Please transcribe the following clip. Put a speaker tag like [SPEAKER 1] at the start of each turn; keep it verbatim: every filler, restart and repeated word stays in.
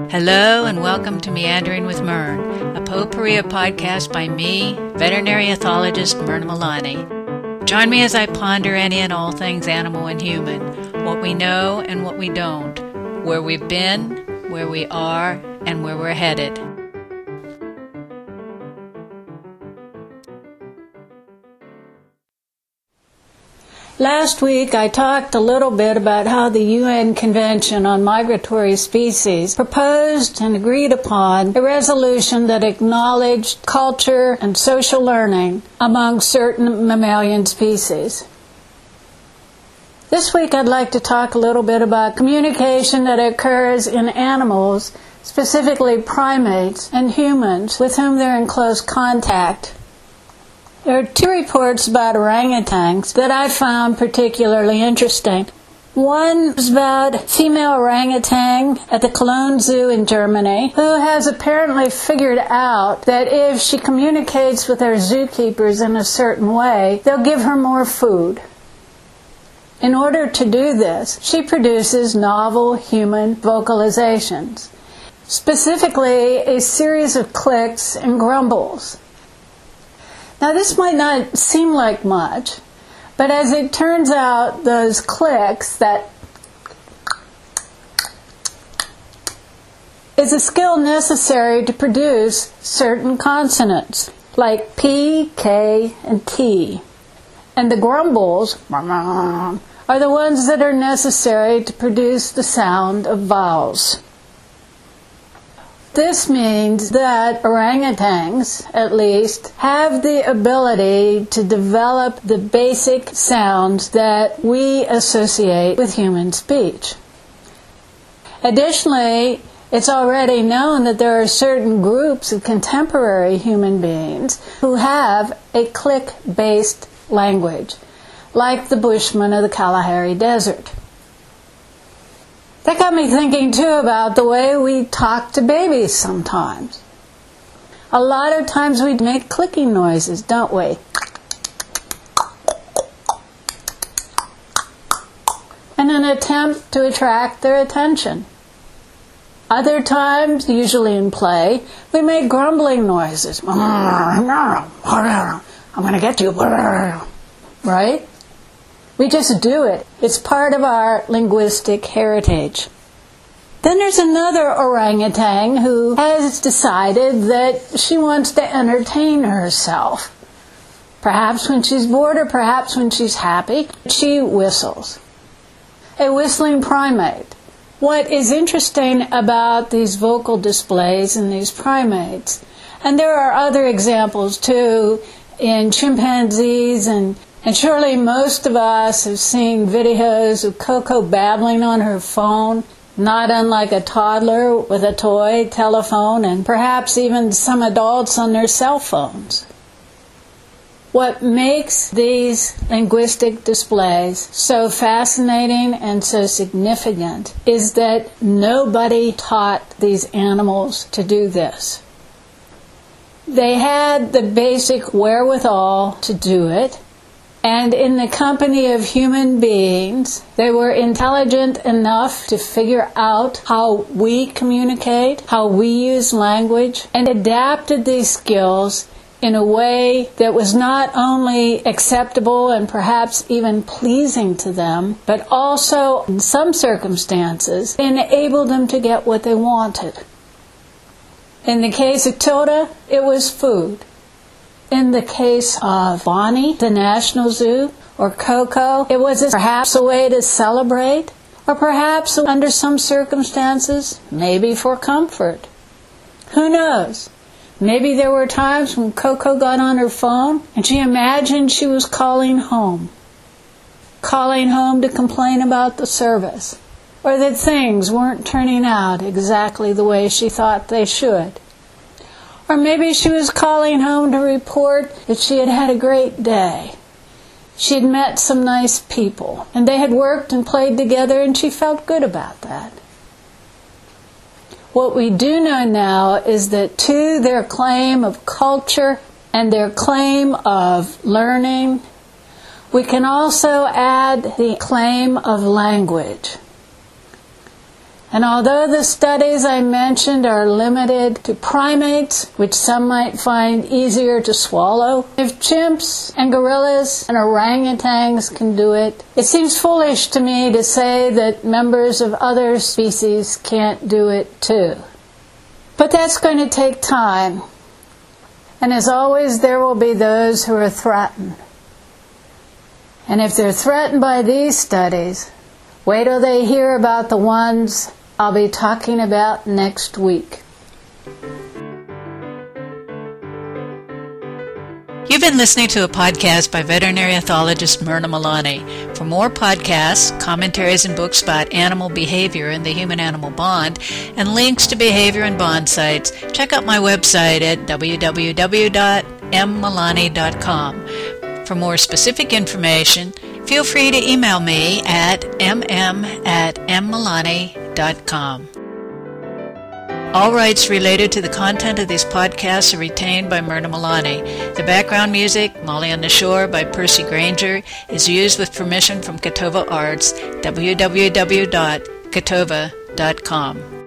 [SPEAKER 1] Hello and welcome to Meandering with Mern, a potpourri of podcast by me, veterinary ethologist Myrna Milani. Join me as I ponder any and all things animal and human, what we know and what we don't, where we've been, where we are, and where we're headed.
[SPEAKER 2] Last week, I talked a little bit about how the U N Convention on Migratory Species proposed and agreed upon a resolution that acknowledged culture and social learning among certain mammalian species. This week, I'd like to talk a little bit about communication that occurs in animals, specifically primates and humans, with whom they're in close contact. There are two reports about orangutans that I found particularly interesting. One is about a female orangutan at the Cologne Zoo in Germany who has apparently figured out that if she communicates with her zookeepers in a certain way, they'll give her more food. In order to do this, she produces novel human vocalizations, specifically a series of clicks and grumbles. Now, this might not seem like much, but as it turns out, those clicks, that is a skill necessary to produce certain consonants, like P, K, and T. And the grumbles are the ones that are necessary to produce the sound of vowels. This means that orangutans, at least, have the ability to develop the basic sounds that we associate with human speech. Additionally, it's already known that there are certain groups of contemporary human beings who have a click-based language, like the Bushmen of the Kalahari Desert. That got me thinking, too, about the way we talk to babies sometimes. A lot of times we make clicking noises, don't we? In an attempt to attract their attention. Other times, usually in play, we make grumbling noises. I'm going to get you. Right? We just do it. It's part of our linguistic heritage. Then there's another orangutan who has decided that she wants to entertain herself. Perhaps when she's bored or perhaps when she's happy, she whistles. A whistling primate. What is interesting about these vocal displays in these primates, and there are other examples too in chimpanzees, and And surely most of us have seen videos of Coco babbling on her phone, not unlike a toddler with a toy telephone, and perhaps even some adults on their cell phones. What makes these linguistic displays so fascinating and so significant is that nobody taught these animals to do this. They had the basic wherewithal to do it. And in the company of human beings, they were intelligent enough to figure out how we communicate, how we use language, and adapted these skills in a way that was not only acceptable and perhaps even pleasing to them, but also, in some circumstances, enabled them to get what they wanted. In the case of Tilda, it was food. In the case of Bonnie, the National Zoo, or Coco, it was perhaps a way to celebrate, or perhaps under some circumstances, maybe for comfort. Who knows? Maybe there were times when Coco got on her phone and she imagined she was calling home. Calling home to complain about the service, or that things weren't turning out exactly the way she thought they should. Or maybe she was calling home to report that she had had a great day. She had met some nice people, and they had worked and played together, and she felt good about that. What we do know now is that to their claim of culture and their claim of learning, we can also add the claim of language. And although the studies I mentioned are limited to primates, which some might find easier to swallow, if chimps and gorillas and orangutans can do it, it seems foolish to me to say that members of other species can't do it too. But that's going to take time. And as always, there will be those who are threatened. And if they're threatened by these studies, wait till they hear about the ones I'll be talking about next week.
[SPEAKER 1] You've been listening to a podcast by veterinary ethologist Myrna Malani. For more podcasts, commentaries, and books about animal behavior and the human-animal bond, and links to behavior and bond sites, check out my website at w w w dot m malani dot com. For more specific information, feel free to email me at m m at m malani dot com. All rights related to the content of these podcasts are retained by Myrna Malani. The background music, Molly on the Shore by Percy Granger, is used with permission from Catova Arts, w w w dot catova dot com.